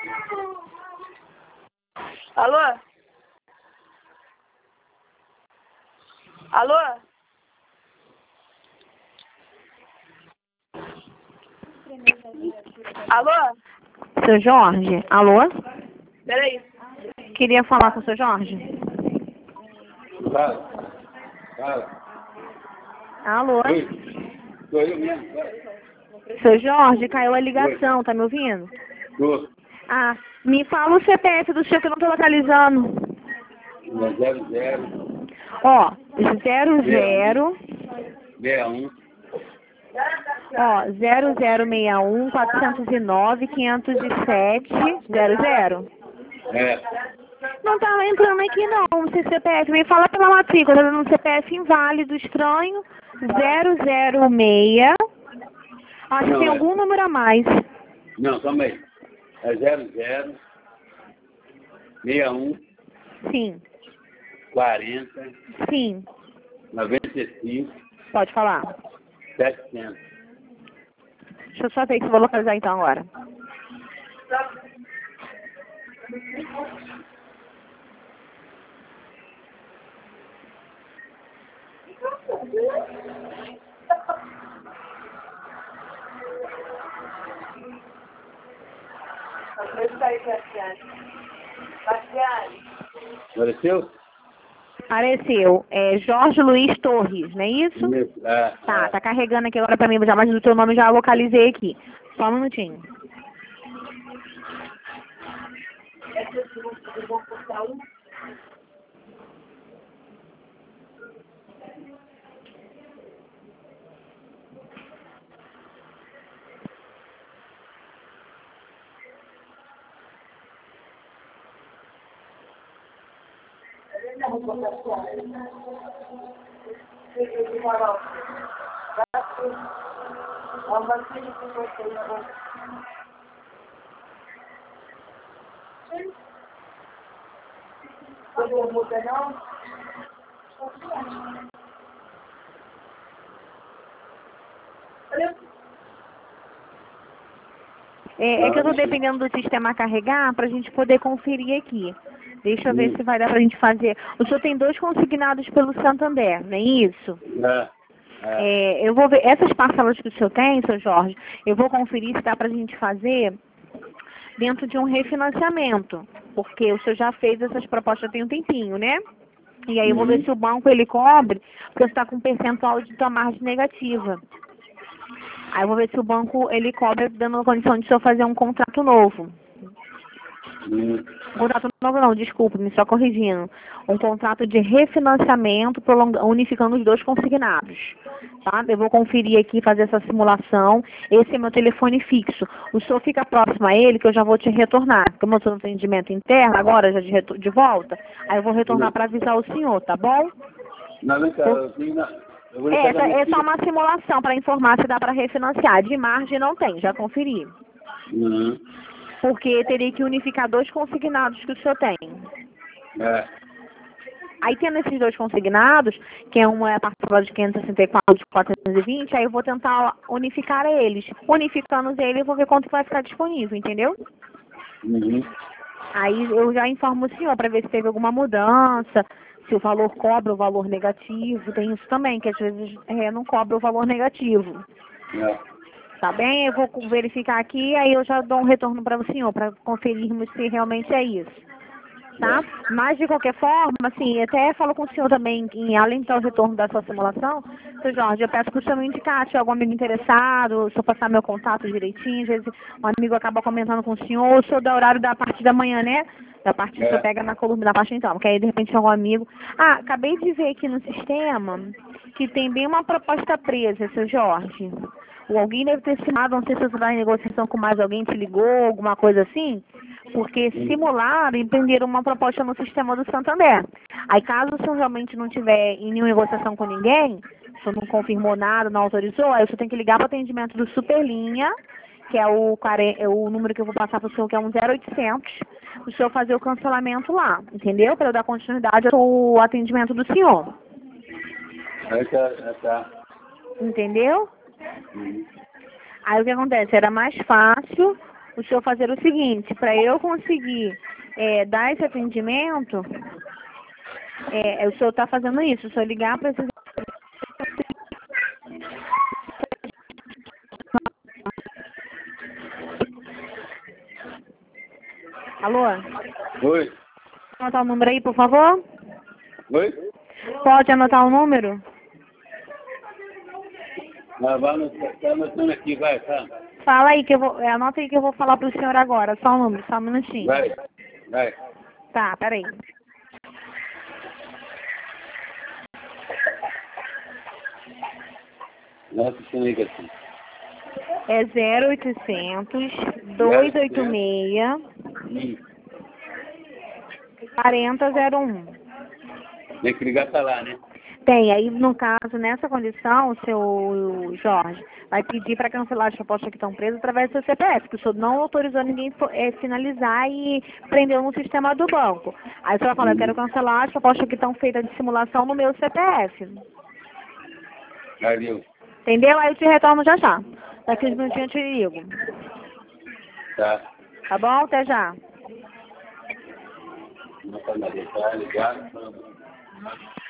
Alô? Alô? Alô? Seu Jorge, alô? Peraí. Queria falar com o seu Jorge. Fala. Alô? Oi. Sou eu mesmo. Seu Jorge, caiu a ligação, tá me ouvindo? Tô. Ah, me fala o CPF do senhor que eu não tô localizando. 00 Ó, 00, 61 ó, 0061 409 507 00. É. Não tá entrando aqui não, o seu CPF. Me fala pela matrícula, tá dando um CPF inválido, estranho, 006. Acho que Não, tem é. algum número a mais. Não, calma aí. É 00 61 Sim, 40 sim, 95 pode falar. 700. Deixa eu só ver se eu vou localizar então agora. Apareceu? Apareceu. É Jorge Luiz Torres, não é isso? Isso. É. Tá, tá carregando aqui agora pra mim, já, mas o teu nome já localizei aqui. Só um minutinho. É que eu tô dependendo do sistema carregar pra gente poder conferir aqui. Deixa eu ver se vai dar pra gente fazer. O senhor tem 2 consignados pelo Santander, não é isso? Eu vou ver essas parcelas que o senhor tem, seu Jorge, eu vou conferir se dá pra gente fazer dentro de um refinanciamento, porque o senhor já fez essas propostas tem um tempinho, né? E aí eu vou ver se o banco ele cobre, porque você está com um percentual de tua margem negativa. Aí eu vou ver se o banco ele cobre dando a condição de o senhor fazer um contrato novo. Contrato novo não, desculpa, me só corrigindo. Um contrato de refinanciamento unificando os 2 consignados. Tá? Eu vou conferir aqui, fazer essa simulação. Esse é meu telefone fixo. O senhor fica próximo a ele que eu já vou te retornar. Como eu estou no atendimento interno, agora já de volta, aí eu vou retornar para avisar o senhor, tá bom? Não, vem cá, eu vou É só uma simulação para informar se dá para refinanciar. De margem não tem, já conferi. Porque teria que unificar 2 consignados que o senhor tem. Aí tendo esses 2 consignados, que uma é a parcela de 564 de 420, aí eu vou tentar unificar eles. Unificando eles, eu vou ver quanto vai ficar disponível, entendeu? Aí eu já informo o senhor para ver se teve alguma mudança, se o valor cobra o valor negativo. Tem isso também, que às vezes não cobra o valor negativo. Tá bem? Eu vou verificar aqui, aí eu já dou um retorno para o senhor, para conferirmos se realmente é isso. Tá? Mas, de qualquer forma, assim, até falo com o senhor também, além do retorno da sua simulação, seu Jorge, eu peço que o senhor me indicar, se algum amigo interessado, se eu passar meu contato direitinho, às vezes um amigo acaba comentando com o senhor, o senhor dá horário da parte da manhã, né? Da parte que o senhor pega na coluna da parte então, que aí de repente algum amigo... Ah, acabei de ver aqui no sistema que tem bem uma proposta presa, seu Jorge. Ou alguém deve ter simulado, não sei se você está em negociação com mais alguém, te ligou, alguma coisa assim, porque simularam e prenderam uma proposta no sistema do Santander. Aí caso o senhor realmente não tiver em nenhuma negociação com ninguém, o senhor não confirmou nada, não autorizou, aí o senhor tem que ligar para o atendimento do Superlinha, que é o número que eu vou passar para o senhor, que é um 0800, o senhor fazer o cancelamento lá, entendeu? Para eu dar continuidade ao atendimento do senhor. Entendeu? Aí o que acontece? Era mais fácil o senhor fazer o seguinte, para eu conseguir dar esse atendimento, o senhor está fazendo isso, o senhor ligar para esse... Alô? Oi? Anotar o número aí, por favor? Oi? Pode anotar o número? Tá anotando aqui, vai, tá? Fala aí que eu vou... anota aí que eu vou falar pro senhor agora. Só um número, só um minutinho. Vai, vai. Tá, peraí. Nossa, isso aqui. É 0800 286 4001. Tem que ligar pra lá, né? Tem, aí no caso, nessa condição, o seu Jorge vai pedir para cancelar as propostas que estão presas através do seu CPF, porque o senhor não autorizou ninguém finalizar e prendeu no sistema do banco. Aí o senhor vai falar, eu quero cancelar as propostas que estão feitas de simulação no meu CPF. Valeu. Entendeu? Aí eu te retorno já já. Daqui uns minutinhos eu te ligo. Tá. Tá bom? Até já. Não tá ligado.